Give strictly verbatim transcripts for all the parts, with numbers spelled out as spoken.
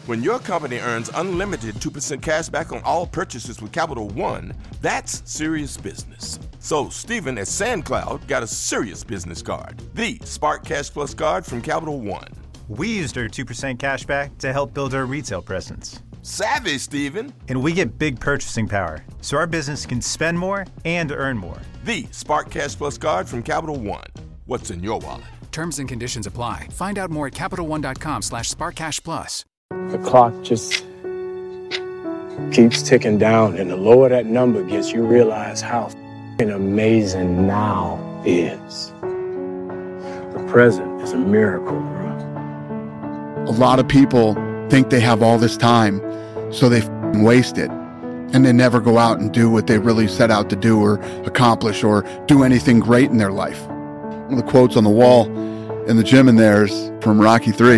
When your company earns unlimited two percent cash back on all purchases with Capital One, that's serious business. So Stephen at SandCloud got a serious business card, the Spark Cash Plus card from Capital One. We used our two percent cash back to help build our retail presence. Savvy, Stephen. And we get big purchasing power, so our business can spend more and earn more. The Spark Cash Plus card from Capital One. What's in your wallet? Terms and conditions apply. Find out more at CapitalOne.com slash SparkCashPlus. The clock just keeps ticking down, and the lower that number gets, you realize how f***ing amazing now is. The present is a miracle, bro. A lot of people think they have all this time, so they f***ing waste it, and they never go out and do what they really set out to do or accomplish or do anything great in their life. One of the quotes on the wall in the gym in there is from Rocky three.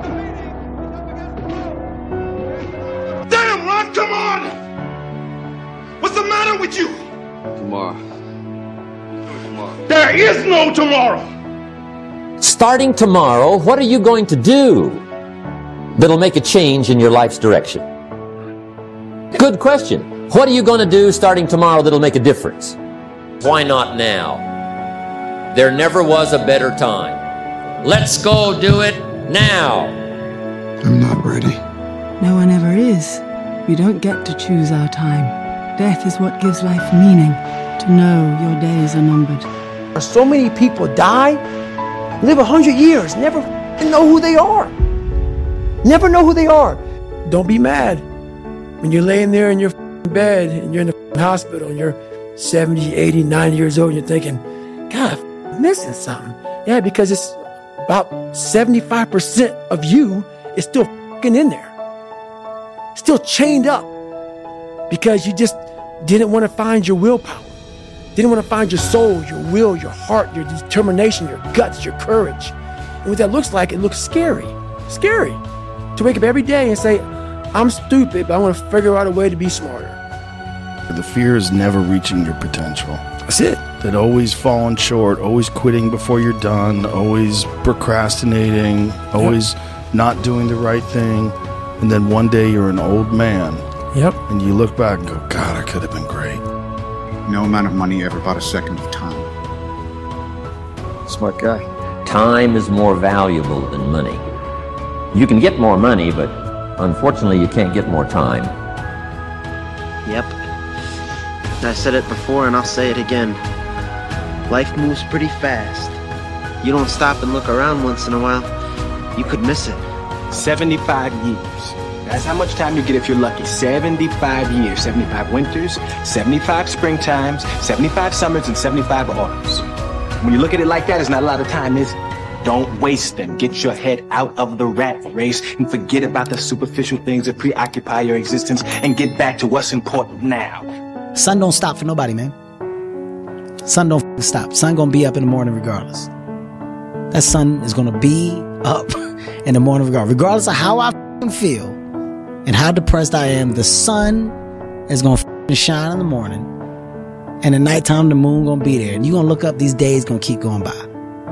Damn, Ron, come on! What's the matter with you? Tomorrow. Tomorrow. There is no tomorrow! Starting tomorrow, what are you going to do that'll make a change in your life's direction? Good question. What are you going to do starting tomorrow that'll make a difference? Why not now? There never was a better time. Let's go do it now. I'm not ready. No one ever is. We don't get to choose our time. Death is what gives life meaning. To know your days are numbered. So many people die, live a hundred years, never know who they are. Never know who they are. Don't be mad when you're laying there in your bed and you're in the hospital and you're seventy, eighty, ninety years old and you're thinking, God, I'm missing something. Yeah, because it's about seventy-five percent of you is still f***ing in there. Still chained up because you just didn't want to find your willpower. Didn't want to find your soul, your will, your heart, your determination, your guts, your courage. And what that looks like, it looks scary. Scary. To wake up every day and say, I'm stupid, but I want to figure out a way to be smarter. The fear is never reaching your potential. That's it. That always falling short, always quitting before you're done, always procrastinating, always yep. not doing the right thing. And then one day you're an old man. Yep. And you look back and go, God, I could have been great. No amount of money ever bought a second of time. Smart guy. Time is more valuable than money. You can get more money, but unfortunately you can't get more time. Yep. I said it before and I'll say it again. Life moves pretty fast. You don't stop and look around once in a while, you could miss it. seventy-five years. That's how much time you get if you're lucky. seventy-five years. seventy-five winters, seventy-five springtimes, seventy-five summers, and seventy-five autumns. When you look at it like that, it's not a lot of time, is it? Don't waste them. Get your head out of the rat race and forget about the superficial things that preoccupy your existence and get back to what's important now. Sun don't stop for nobody, man. Sun don't stop. Sun gonna be up in the morning regardless. That sun is gonna be up in the morning regardless. Regardless of how I feel and how depressed I am, the sun is gonna shine in the morning. And at nighttime, the moon gonna be there. And you gonna look up, these days gonna keep going by.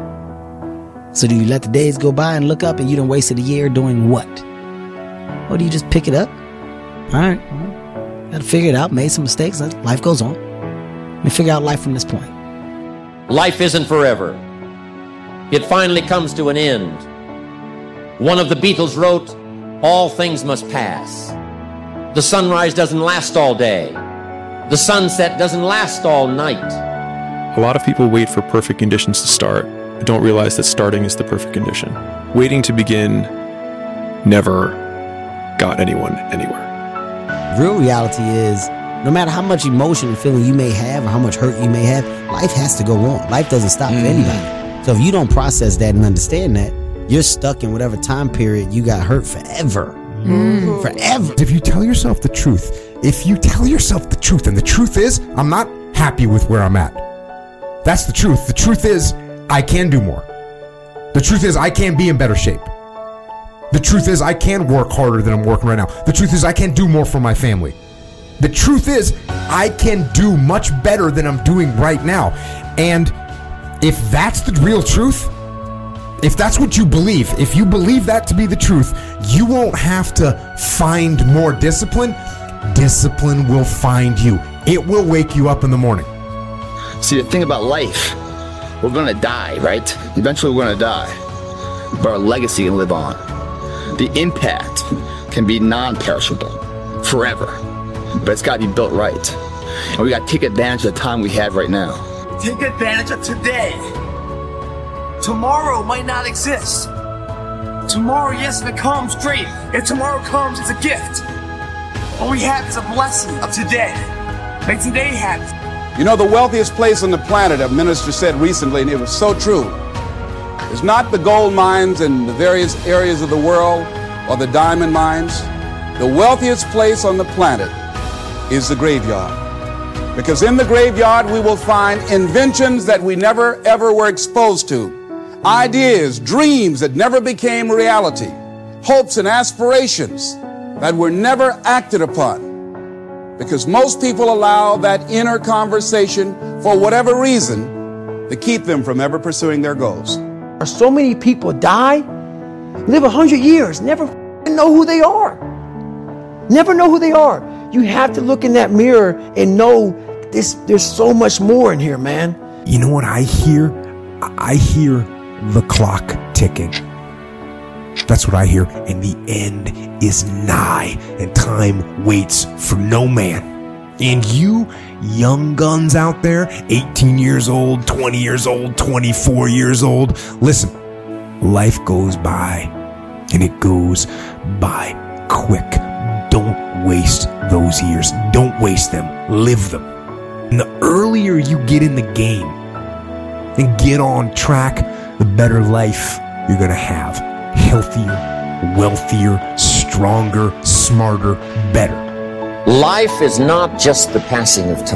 So do you let the days go by and look up and you done wasted a year doing what? Or do you just pick it up? All right. Well, gotta figure it out. Made some mistakes. Life goes on. Let me figure out life from this point. Life isn't forever. It finally comes to an end. One of the Beatles wrote, all things must pass. The sunrise doesn't last all day. The sunset doesn't last all night. A lot of people wait for perfect conditions to start, but don't realize that starting is the perfect condition. Waiting to begin never got anyone anywhere. Real reality is, no matter how much emotion and feeling you may have or how much hurt you may have, life has to go on. Life doesn't stop mm. for anybody. So if you don't process that and understand that, you're stuck in whatever time period you got hurt forever. Mm. Forever. If you tell yourself the truth, if you tell yourself the truth, and the truth is, I'm not happy with where I'm at. That's the truth. The truth is, I can do more. The truth is, I can be in better shape. The truth is, I can work harder than I'm working right now. The truth is, I can do more for my family. The truth is, I can do much better than I'm doing right now. And if that's the real truth, If that's what you believe, if you believe that to be the truth, you won't have to find more discipline. Discipline will find you. It will wake you up in the morning. See, the thing about life, we're going to die, right? Eventually we're going to die. But our legacy can live on. The impact can be non-perishable, forever. But it's got to be built right. And we got to take advantage of the time we have right now. Take advantage of today. Tomorrow might not exist. Tomorrow, yes, if it comes, great. If tomorrow comes, it's a gift. All we have is a blessing of today. Make today happen. You know, the wealthiest place on the planet, a minister said recently, and it was so true, is not the gold mines in the various areas of the world or the diamond mines. The wealthiest place on the planet is the graveyard. Because in the graveyard, we will find inventions that we never, ever were exposed to. Ideas, dreams that never became reality. Hopes and aspirations that were never acted upon. Because most people allow that inner conversation, for whatever reason, to keep them from ever pursuing their goals. So many people die, live a hundred years, never know who they are. Never know who they are. You have to look in that mirror and know this, there's so much more in here, man. You know what I hear? I hear the clock ticking. That's what I hear. And the end is nigh, and time waits for no man. And you young guns out there, eighteen years old, twenty years old, twenty-four years old, listen, life goes by, and it goes by quick. Don't waste those years. Don't waste them. Live them. And the earlier you get in the game and get on track, the better life you're going to have. Healthier, wealthier, stronger, smarter, better. Life is not just the passing of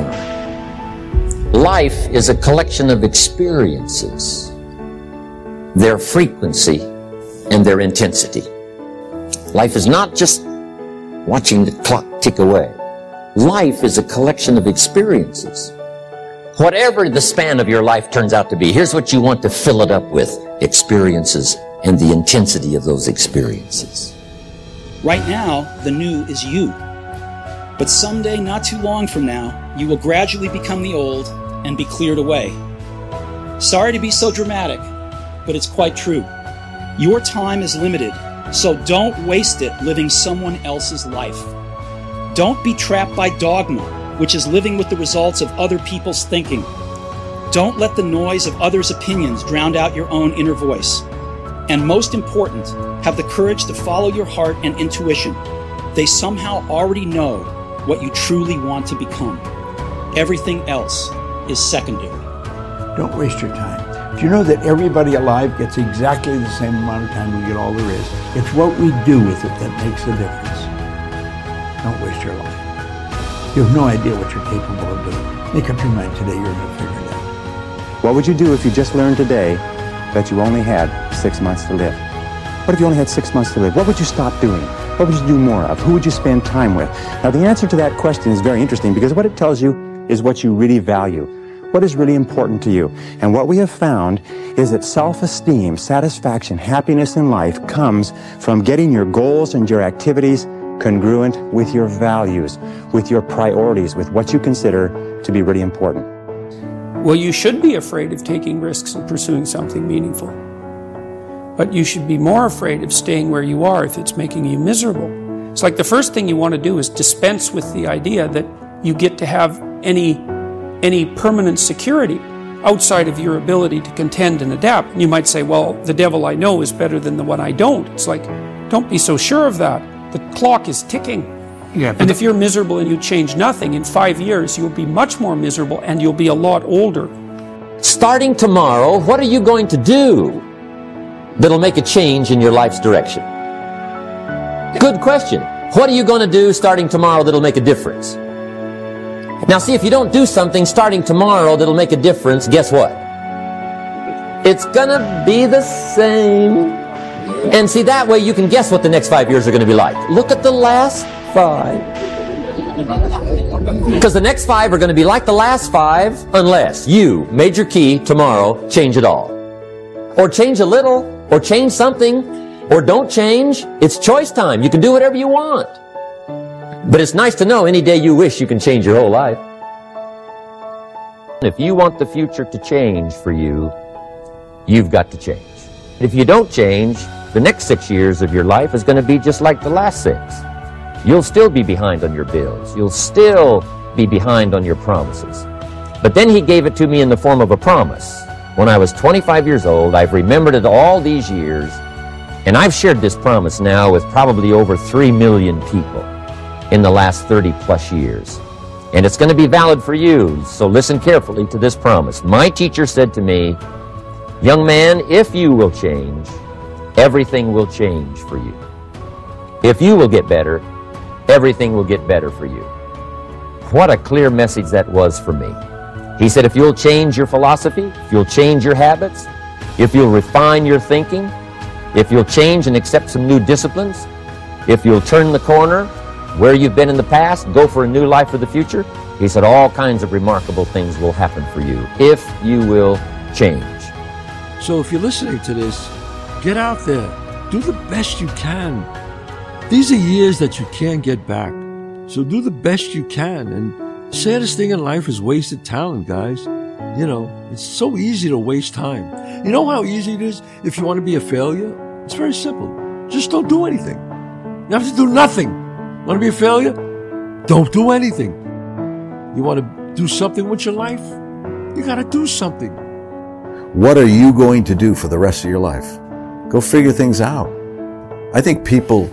time. Life is a collection of experiences, their frequency and their intensity. Life is not just watching the clock tick away. Life is a collection of experiences. Whatever the span of your life turns out to be, here's what you want to fill it up with: experiences and the intensity of those experiences. Right now, the new is you. But someday, not too long from now, you will gradually become the old and be cleared away. Sorry to be so dramatic, but it's quite true. Your time is limited, so don't waste it living someone else's life. Don't be trapped by dogma, which is living with the results of other people's thinking. Don't let the noise of others' opinions drown out your own inner voice. And most important, have the courage to follow your heart and intuition. They somehow already know what you truly want to become. Everything else is secondary. Don't waste your time. Do you know that everybody alive gets exactly the same amount of time we get all there is? It's what we do with it that makes the difference. Don't waste your life. You have no idea what you're capable of doing. Make up your mind today, you're going to figure it out. What would you do if you just learned today that you only had six months to live? What if you only had six months to live? What would you stop doing? What would you do more of? Who would you spend time with? Now, the answer to that question is very interesting, because what it tells you is what you really value. What is really important to you? And what we have found is that self-esteem, satisfaction, happiness in life comes from getting your goals and your activities congruent with your values, with your priorities, with what you consider to be really important. Well, you should be afraid of taking risks and pursuing something meaningful. But you should be more afraid of staying where you are if it's making you miserable. It's like the first thing you want to do is dispense with the idea that you get to have any, any permanent security outside of your ability to contend and adapt. And you might say, well, the devil I know is better than the one I don't. It's like, don't be so sure of that. The clock is ticking. Yeah, and if you're miserable and you change nothing, in five years you'll be much more miserable and you'll be a lot older. Starting tomorrow, what are you going to do that'll make a change in your life's direction? Good question. What are you going to do starting tomorrow that'll make a difference? Now see, if you don't do something starting tomorrow that'll make a difference, guess what? It's gonna be the same. And see, that way you can guess what the next five years are going to be like. Look at the last five. Because the next five are going to be like the last five unless you, major key, tomorrow, change it all. or change a little, or change something, or don't change. It's choice time. You can do whatever you want. But it's nice to know any day you wish you can change your whole life. If you want the future to change for you, you've got to change. If you don't change, the next six years of your life is going to be just like the last six. You'll still be behind on your bills. You'll still be behind on your promises. But then he gave it to me in the form of a promise. When I was twenty-five years old, I've remembered it all these years, and I've shared this promise now with probably over three million people in the last thirty plus years. And it's going to be valid for you, so listen carefully to this promise. My teacher said to me, young man, if you will change, everything will change for you. If you will get better, everything will get better for you. What a clear message that was for me. He said, if you'll change your philosophy, if you'll change your habits, if you'll refine your thinking, if you'll change and accept some new disciplines, if you'll turn the corner where you've been in the past, go for a new life for the future, he said all kinds of remarkable things will happen for you if you will change. So if you're listening to this, get out there. Do the best you can. These are years that you can't get back. So do the best you can. And the saddest thing in life is wasted talent, guys. You know, it's so easy to waste time. You know how easy it is if you want to be a failure? It's very simple. Just don't do anything. You have to do nothing. Want to be a failure? Don't do anything. You want to do something with your life? You got to do something. What are you going to do for the rest of your life? Go figure things out. I think people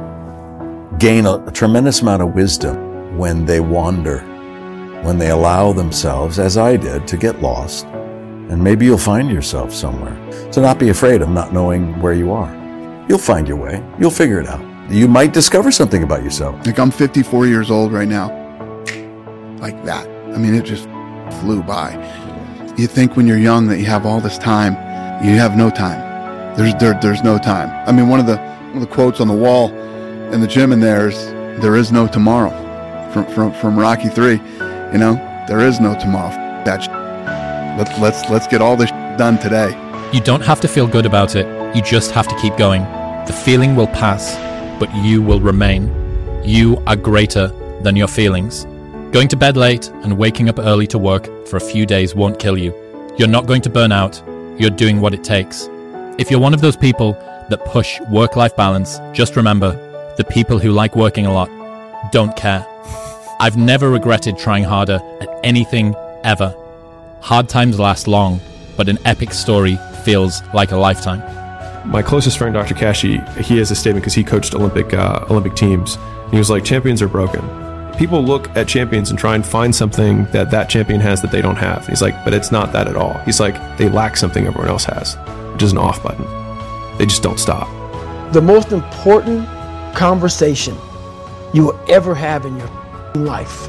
gain a, a tremendous amount of wisdom when they wander, when they allow themselves, as I did, to get lost. And maybe you'll find yourself somewhere. So not be afraid of not knowing where you are. You'll find your way. You'll figure it out. You might discover something about yourself. Like I'm fifty-four years old right now. Like that. I mean, it just flew by. You think when you're young that you have all this time. You have no time. There's there, there's no time. I mean, one of the one of the quotes on the wall in the gym in there is, there is no tomorrow. From from from Rocky three. You know, there is no tomorrow. That shit. Let's let's let's get all this shit done today. You don't have to feel good about it. You just have to keep going. The feeling will pass, but you will remain. You are greater than your feelings. Going to bed late and waking up early to work for a few days won't kill you. You're not going to burn out. You're doing what it takes. If you're one of those people that push work-life balance, just remember, the people who like working a lot don't care. I've never regretted trying harder at anything ever. Hard times last long, but an epic story feels like a lifetime. My closest friend, Doctor Kashi, he has a statement because he coached Olympic uh, Olympic teams. And he was like, champions are broken. People look at champions and try and find something that that champion has that they don't have. He's like, but it's not that at all. He's like, they lack something everyone else has, which is an off button. They just don't stop. The most important conversation you will ever have in your life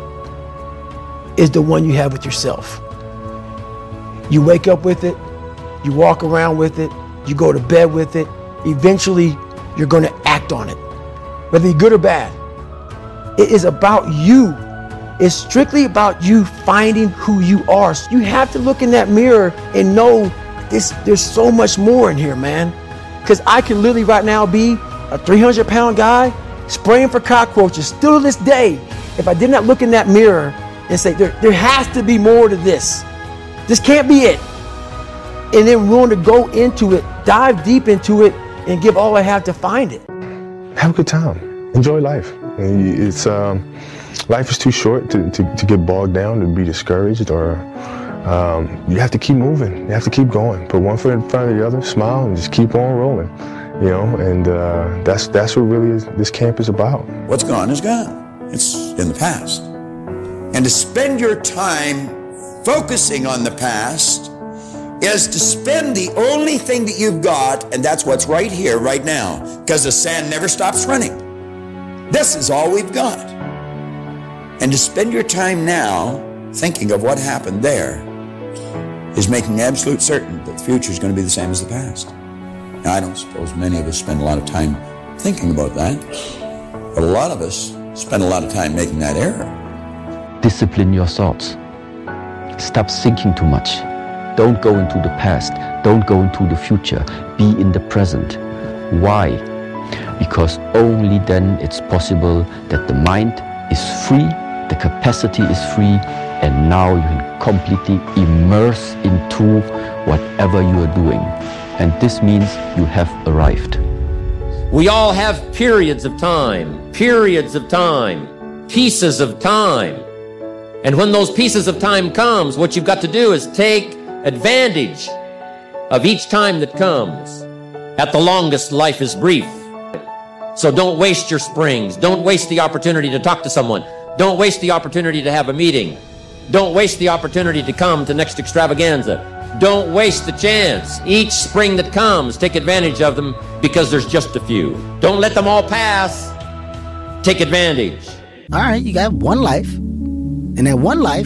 is the one you have with yourself. You wake up with it, you walk around with it, you go to bed with it. Eventually, you're going to act on it, whether you're good or bad. It is about you. It's strictly about you finding who you are. So you have to look in that mirror and know this, there's so much more in here, man. Because I can literally right now be a three hundred pound guy spraying for cockroaches still to this day if I did not look in that mirror and say, there, there has to be more to this. This can't be it. And then willing to go into it, dive deep into it, and give all I have to find it. Have a good time. Enjoy life. It's um, life is too short to, to, to get bogged down, to be discouraged, or um, you have to keep moving. You have to keep going. Put one foot in front of the other, smile, and just keep on rolling. You know, and uh, that's that's what really is, this camp is about. What's gone is gone. It's in the past. And to spend your time focusing on the past is to spend the only thing that you've got, and that's what's right here, right now, because the sand never stops running. This is all we've got. And to spend your time now thinking of what happened there is making absolute certain that the future is going to be the same as the past. Now, I don't suppose many of us spend a lot of time thinking about that, but a lot of us spend a lot of time making that error. Discipline your thoughts. Stop thinking too much. Don't go into the past. Don't go into the future. Be in the present. Why? Because only then it's possible that the mind is free, the capacity is free, and now you can completely immerse into whatever you are doing. And this means you have arrived. We all have periods of time, periods of time, pieces of time. And when those pieces of time comes, what you've got to do is take advantage of each time that comes. At the longest, life is brief. So don't waste your springs. Don't waste the opportunity to talk to someone. Don't waste the opportunity to have a meeting. Don't waste the opportunity to come to next extravaganza. Don't waste the chance. Each spring that comes, take advantage of them because there's just a few. Don't let them all pass. Take advantage. All right, you got one life. And that one life,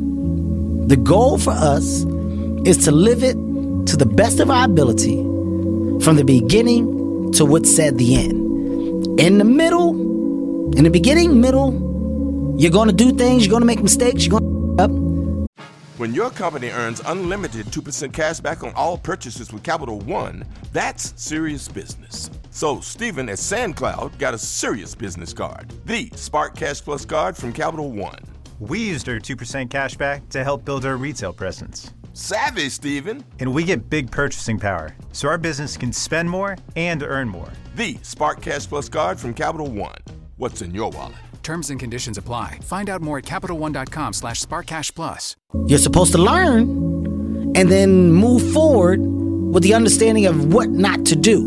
the goal for us is to live it to the best of our ability from the beginning to what's said the end. In the middle, in the beginning, middle, you're going to do things, you're going to make mistakes, you're going to up. When your company earns unlimited two percent cash back on all purchases with Capital One, that's serious business. So Stephen at SandCloud got a serious business card, the Spark Cash Plus card from Capital One. We used our two percent cash back to help build our retail presence. Savvy, Stephen. And we get big purchasing power, so our business can spend more and earn more. The Spark Cash Plus card from Capital One. What's in your wallet? Terms and conditions apply. Find out more at CapitalOne.com slash SparkCashPlus. You're supposed to learn and then move forward with the understanding of what not to do.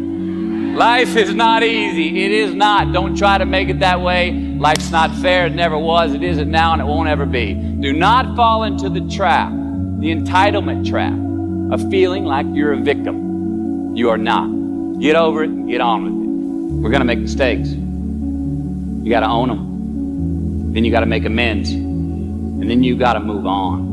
Life is not easy. It is not. Don't try to make it that way. Life's not fair. It never was. It isn't now, and it won't ever be. Do not fall into the trap, the entitlement trap, of feeling like you're a victim. You are not. Get over it and get on with it. We're going to make mistakes. You got to own them. Then you got to make amends. And then you got to move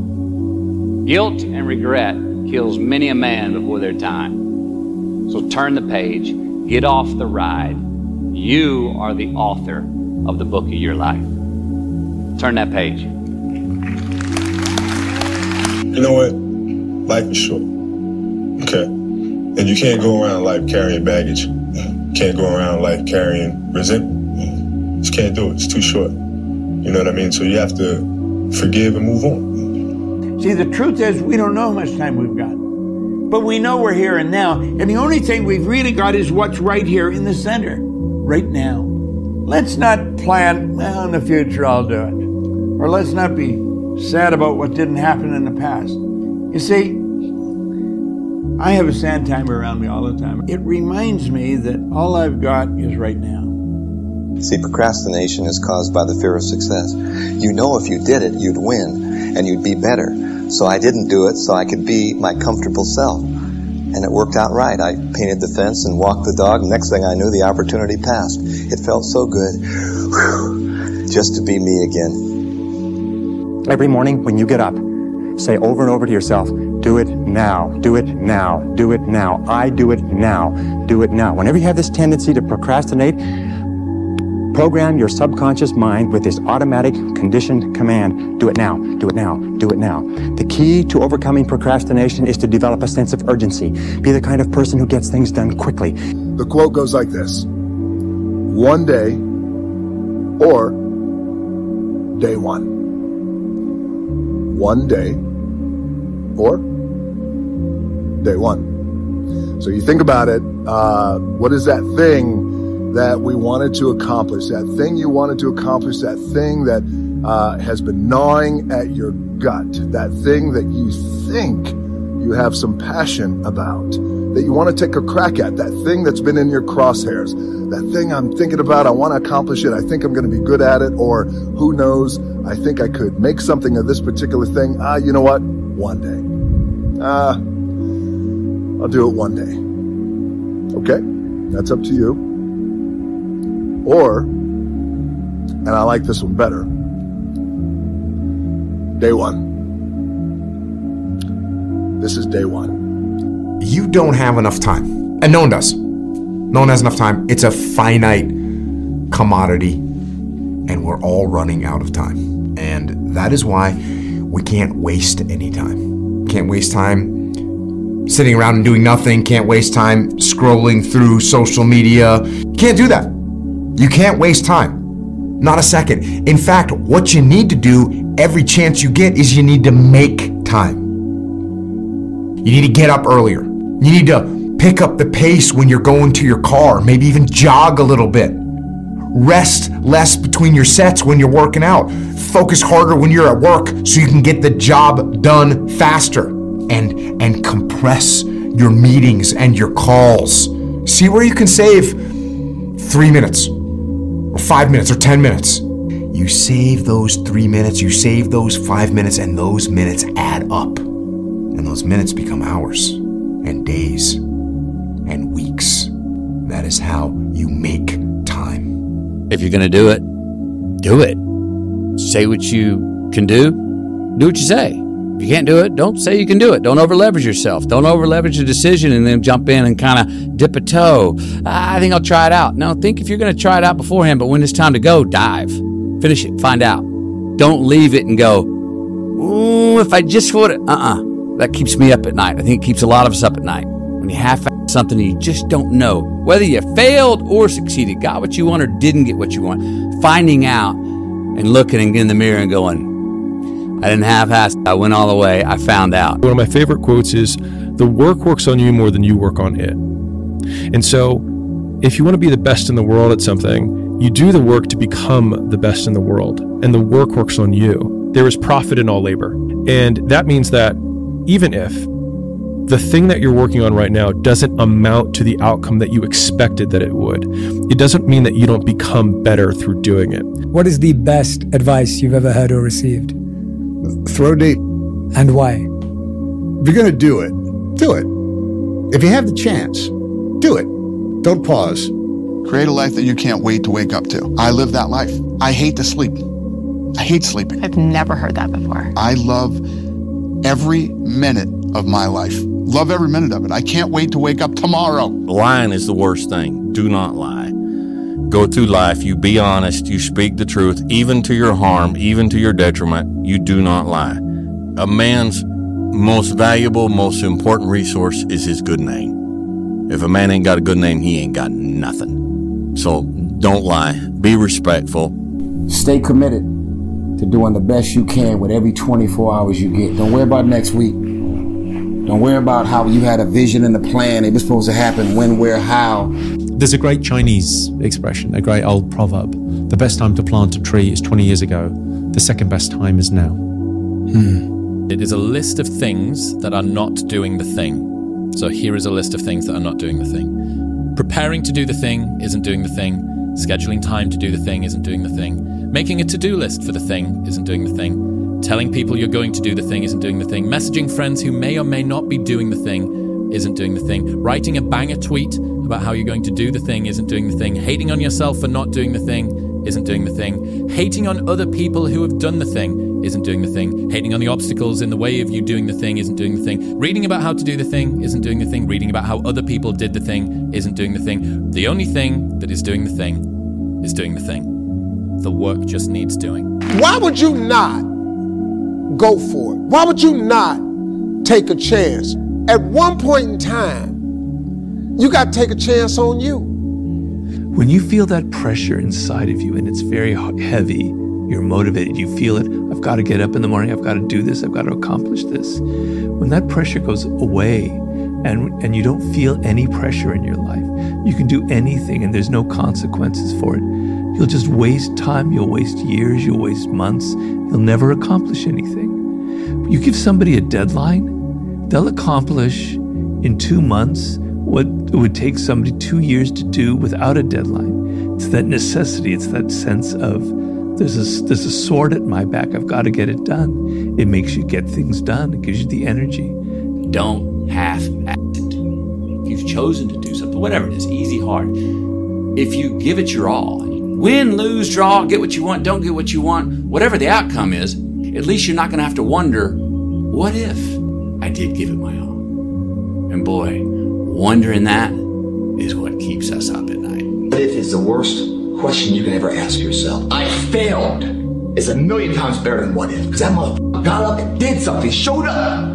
on. Guilt and regret kills many a man before their time. So turn the page. Get off the ride. You are the author of the book of your life. Turn that page. You know what? Life is short. Okay? And you can't go around life carrying baggage. You can't go around life carrying resentment. You just can't do it. It's too short. You know what I mean? So you have to forgive and move on. See, the truth is we don't know how much time we've got. But we know we're here and now. And the only thing we've really got is what's right here in the center. Right now. Let's not plan, well, in the future I'll do it. Or let's not be sad about what didn't happen in the past. You see, I have a sand timer around me all the time. It reminds me that all I've got is right now. See, procrastination is caused by the fear of success. You know if you did it, you'd win, and you'd be better. So I didn't do it so I could be my comfortable self. And it worked out right. I painted the fence and walked the dog. Next thing I knew, the opportunity passed. It felt so good. Whew, just to be me again. Every morning when you get up, say over and over to yourself, do it now, do it now, do it now. I do it now, do it now. Whenever you have this tendency to procrastinate, program your subconscious mind with this automatic conditioned command, do it now, do it now, do it now. The key to overcoming procrastination is to develop a sense of urgency. Be the kind of person who gets things done quickly. The quote goes like this: one day or day one. One day or day one. So you think about it, uh, what is that thing that we wanted to accomplish, that thing you wanted to accomplish, that thing that uh, has been gnawing at your gut, that thing that you think you have some passion about, that you want to take a crack at, that thing that's been in your crosshairs, that thing I'm thinking about, I want to accomplish it, I think I'm going to be good at it, or who knows, I think I could make something of this particular thing. Ah, you know what? One day. Ah, I'll do it one day. Okay? That's up to you. Or, and I like this one better, day one. This is day one. You don't have enough time. And no one does. No one has enough time. It's a finite commodity, and we're all running out of time. And that is why we can't waste any time. can't waste time sitting around and doing nothing, can't waste time scrolling through social media. You can't do that. You can't waste time. Not a second. In fact, what you need to do every chance you get is you need to make time. You need to get up earlier. You need to pick up the pace when you're going to your car, maybe even jog a little bit. Rest less between your sets when you're working out. Focus harder when you're at work so you can get the job done faster. And, and compress your meetings and your calls. See where you can save three minutes or five minutes or ten minutes. You save those three minutes, you save those five minutes, and those minutes add up. And those minutes become hours and days and weeks. That is how you make time. If you're going to do it, do it. Say what you can do. Do what you say. If you can't do it, don't say you can do it. Don't over leverage yourself. Don't over leverage a decision and then jump in and kind of dip a toe. I think I'll try it out. No, think if you're going to try it out beforehand, but when it's time to go, dive. Finish it. Find out. Don't leave it and go, ooh, if I just would, uh-uh. That keeps me up at night. I think it keeps a lot of us up at night. When you half something and you just don't know whether you failed or succeeded, got what you want or didn't get what you want. Finding out and looking in the mirror and going, I didn't half-ass. I went all the way. I found out. One of my favorite quotes is, the work works on you more than you work on it. And so if you want to be the best in the world at something, you do the work to become the best in the world. And the work works on you. There is profit in all labor. And that means that even if the thing that you're working on right now doesn't amount to the outcome that you expected that it would, it doesn't mean that you don't become better through doing it. What is the best advice you've ever heard or received? Throw deep. And why? If you're going to do it, do it. If you have the chance, do it. Don't pause. Create a life that you can't wait to wake up to. I live that life. I hate to sleep. I hate sleeping. I've never heard that before. I love every minute of my life. Love every minute of it. I can't wait to wake up tomorrow. Lying is the worst thing. Do not lie. Go through life. You be honest. You speak the truth, even to your harm, even to your detriment. You do not lie. A man's most valuable, most important resource is his good name. If a man ain't got a good name, he ain't got nothing. So don't lie. Be respectful. Stay committed to doing the best you can with every twenty-four hours you get. Don't worry about next week. Don't worry about how you had a vision and a plan. It was supposed to happen when, where, how. There's a great Chinese expression, a great old proverb. The best time to plant a tree is twenty years ago. The second best time is now. Hmm. It is a list of things that are not doing the thing. So here is a list of things that are not doing the thing. Preparing to do the thing isn't doing the thing. Scheduling time to do the thing isn't doing the thing. Making a to-do list for the thing isn't doing the thing. Telling people you're going to do the thing isn't doing the thing. Messaging friends who may or may not be doing the thing isn't doing the thing. Writing a banger tweet about how you're going to do the thing isn't doing the thing. Hating on yourself for not doing the thing isn't doing the thing. Hating on other people who have done the thing isn't doing the thing. Hating on the obstacles in the way of you doing the thing isn't doing the thing. Reading about how to do the thing isn't doing the thing. Reading about how other people did the thing isn't doing the thing. The only thing that is doing the thing is doing the thing. The work just needs doing. Why would you not go for it? Why would you not take a chance? At one point in time, you got to take a chance on you. When you feel that pressure inside of you and it's very heavy, you're motivated, you feel it, I've got to get up in the morning, I've got to do this, I've got to accomplish this. When that pressure goes away and, and you don't feel any pressure in your life, you can do anything and there's no consequences for it. You'll just waste time, you'll waste years, you'll waste months, you'll never accomplish anything. You give somebody a deadline, they'll accomplish in two months what it would take somebody two years to do without a deadline. It's that necessity, it's that sense of there's a, there's a sword at my back, I've got to get it done. It makes you get things done, it gives you the energy. Don't half-act it. If you've chosen to do something, whatever it is, easy, hard, if you give it your all, win, lose, draw, get what you want, don't get what you want, whatever the outcome is, at least you're not going to have to wonder, what if I did give it my all? And boy, wondering that is what keeps us up at night. What if is the worst question you can ever ask yourself. I failed is a million times better than what if. Because that motherfucker got up and did something, showed up.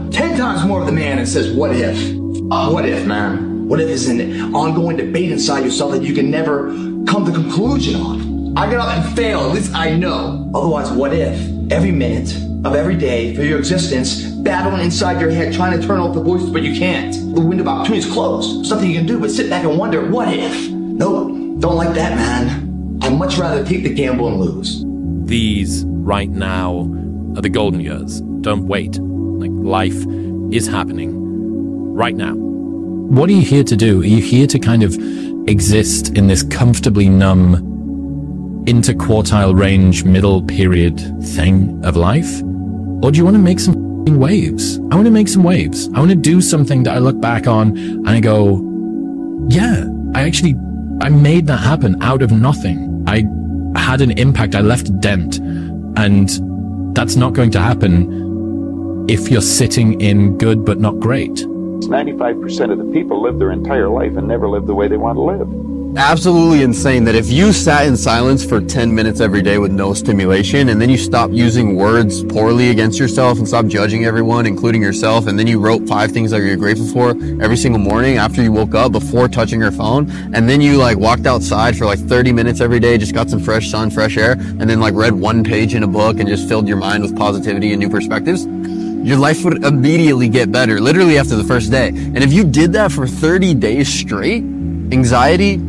ten times more of the man that says, what if? Uh, what if, man? What if is an ongoing debate inside yourself that you can never come to conclusion on? I get up and fail, at least I know. Otherwise, what if? Every minute of every day for your existence, battling inside your head, trying to turn off the voices, but you can't. The window of opportunity is closed. There's nothing you can do but sit back and wonder, what if? Nope, don't like that, man. I'd much rather take the gamble and lose. These, right now, are the golden years. Don't wait. Like, life is happening right now. What are you here to do? Are you here to kind of exist in this comfortably numb, interquartile range, middle period thing of life? Or do you want to make some waves? I want to make some waves. I want to do something that I look back on and I go, yeah, I actually, I made that happen out of nothing. I had an impact. I left a dent. And that's not going to happen if you're sitting in good but not great. ninety-five percent of the people live their entire life and never live the way they want to live. Absolutely insane that if you sat in silence for ten minutes every day with no stimulation, and then you stopped using words poorly against yourself and stopped judging everyone, including yourself, and then you wrote five things that you're grateful for every single morning after you woke up before touching your phone, and then you like walked outside for like thirty minutes every day, just got some fresh sun, fresh air, and then like read one page in a book and just filled your mind with positivity and new perspectives, your life would immediately get better, literally after the first day. And if you did that for thirty days straight, anxiety,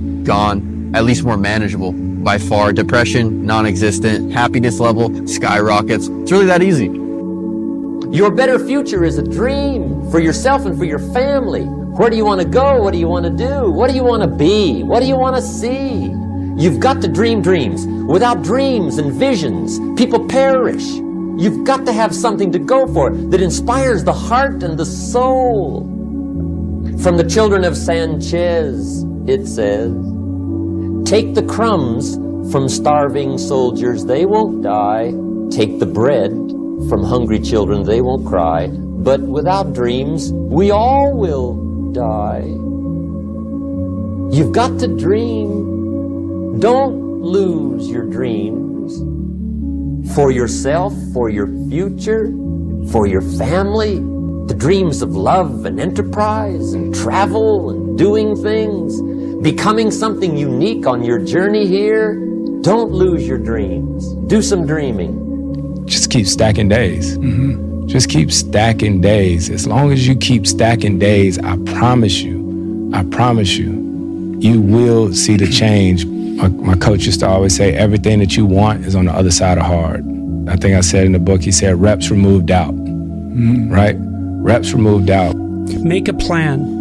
gone, at least more manageable by far. Depression, non-existent. Happiness level skyrockets. It's really that easy. Your better future is a dream for yourself and for your family. Where do you want to go? What do you want to do? What do you want to be? What do you want to see? You've got to dream dreams. Without dreams and visions, people perish. You've got to have something to go for that inspires the heart and the soul. From the children of Sanchez, it says, take the crumbs from starving soldiers, they won't die. Take the bread from hungry children, they won't cry. But without dreams, we all will die. You've got to dream. Don't lose your dreams. For yourself, for your future, for your family, the dreams of love and enterprise and travel and doing things, becoming something unique on your journey here. Don't lose your dreams. Do some dreaming. Just keep stacking days. Mm-hmm. Just keep stacking days. As long as you keep stacking days, I promise you, I promise you, you will see the change. My, my coach used to always say, everything that you want is on the other side of hard. I think I said in the book, he said, reps removed doubt, mm-hmm. right? Reps removed doubt. Make a plan.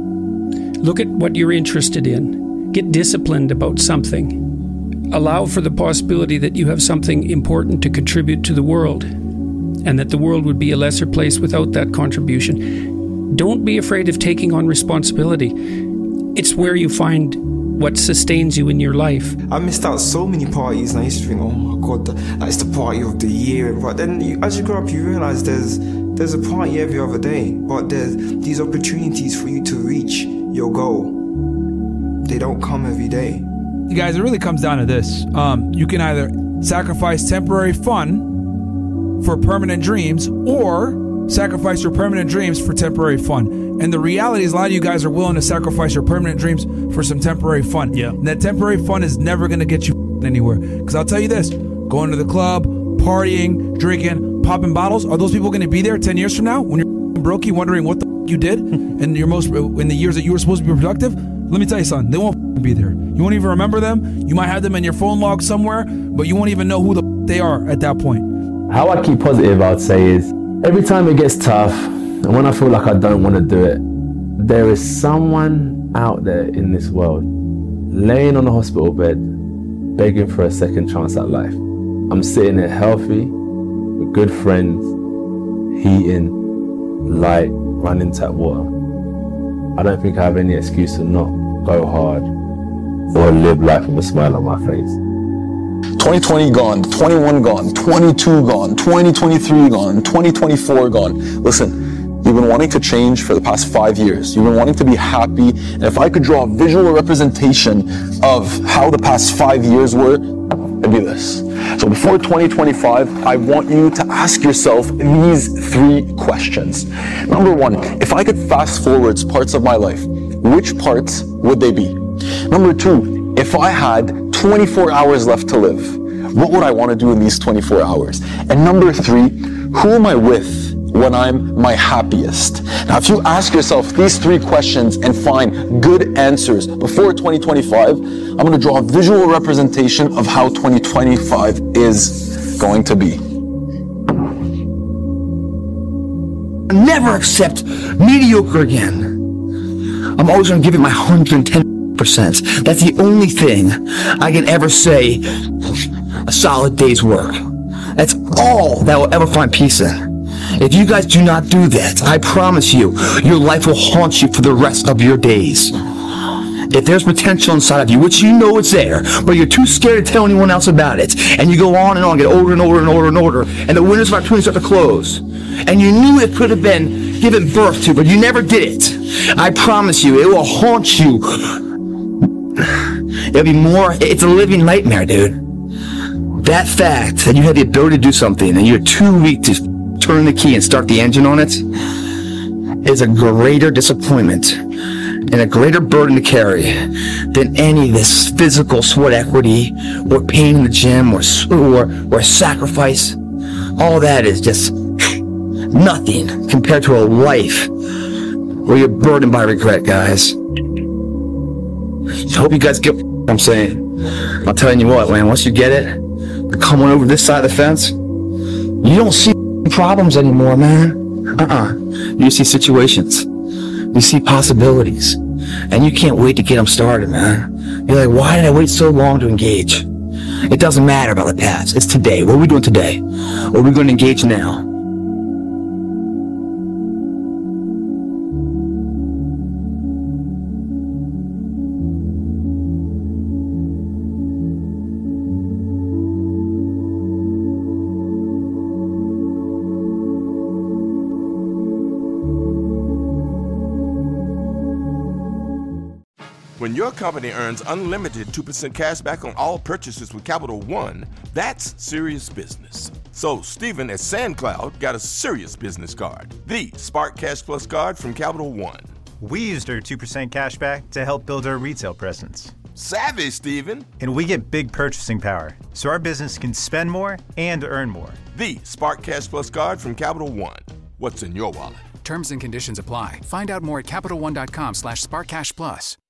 Look at what you're interested in. Get disciplined about something. Allow for the possibility that you have something important to contribute to the world, and that the world would be a lesser place without that contribution. Don't be afraid of taking on responsibility. It's where you find what sustains you in your life. I missed out so many parties, and I used to think, oh my God, that's the party of the year. But then you, as you grow up, you realize there's there's a party every other day, but there's these opportunities for you to reach your goal. They don't come every day. You guys, it really comes down to this. Um, you can either sacrifice temporary fun for permanent dreams, or sacrifice your permanent dreams for temporary fun. And the reality is a lot of you guys are willing to sacrifice your permanent dreams for some temporary fun. Yeah. And that temporary fun is never going to get you anywhere. Because I'll tell you this, going to the club, partying, drinking, popping bottles, are those people going to be there ten years from now when you're brokey wondering what the f- you did in your most in the years that you were supposed to be productive? Let me tell you something, they won't f- be there. You won't even remember them. You might have them in your phone log somewhere, but you won't even know who the f- they are at that point. How I keep positive, I'd say, is every time it gets tough, and when I feel like I don't want to do it, there is someone out there in this world laying on a hospital bed begging for a second chance at life. I'm sitting here healthy, with good friends, heating, light, running tap water. I don't think I have any excuse to not go hard or live life with a smile on my face. twenty twenty gone, twenty-one gone, twenty-two gone, twenty twenty-three gone, twenty twenty-four gone. Listen, you've been wanting to change for the past five years. You've been wanting to be happy. And if I could draw a visual representation of how the past five years were, it'd be this. So before twenty twenty-five, I want you to ask yourself these three questions. Number one, if I could fast forward parts of my life, which parts would they be? Number two, if I had twenty-four hours left to live, what would I want to do in these twenty-four hours? And number three, who am I with when I'm my happiest? Now, if you ask yourself these three questions and find good answers before twenty twenty-five, I'm going to draw a visual representation of how twenty twenty-five is going to be. Never accept mediocre again. I'm always going to give it my one hundred ten percent. That's the only thing I can ever say a solid day's work. That's all that will ever find peace in. If you guys do not do that, I promise you, your life will haunt you for the rest of your days. If there's potential inside of you, which you know it's there, but you're too scared to tell anyone else about it, and you go on and on, get older and older and older and older, and the windows of opportunity start to close, and you knew it could have been given birth to, but you never did it, I promise you, it will haunt you. It'll be more, it's a living nightmare, dude. That fact that you have the ability to do something and you're too weak to turn the key and start the engine on it is a greater disappointment and a greater burden to carry than any of this physical sweat equity or pain in the gym or, or, or sacrifice. All that is just nothing compared to a life where you're burdened by regret, guys. I hope you guys get what I'm saying. I'm telling you what, man, once you get it, you're coming over this side of the fence, you don't see problems anymore, man. Uh-uh. You see situations. You see possibilities. And you can't wait to get them started, man. You're like, why did I wait so long to engage? It doesn't matter about the past. It's today. What are we doing today? What are we going to engage now? When your company earns unlimited two percent cash back on all purchases with Capital One, that's serious business. So Stephen at SandCloud got a serious business card, the Spark Cash Plus card from Capital One. We used our two percent cash back to help build our retail presence. Savvy, Stephen. And we get big purchasing power, so our business can spend more and earn more. The Spark Cash Plus card from Capital One. What's in your wallet? Terms and conditions apply. Find out more at CapitalOne.com slash SparkCashPlus.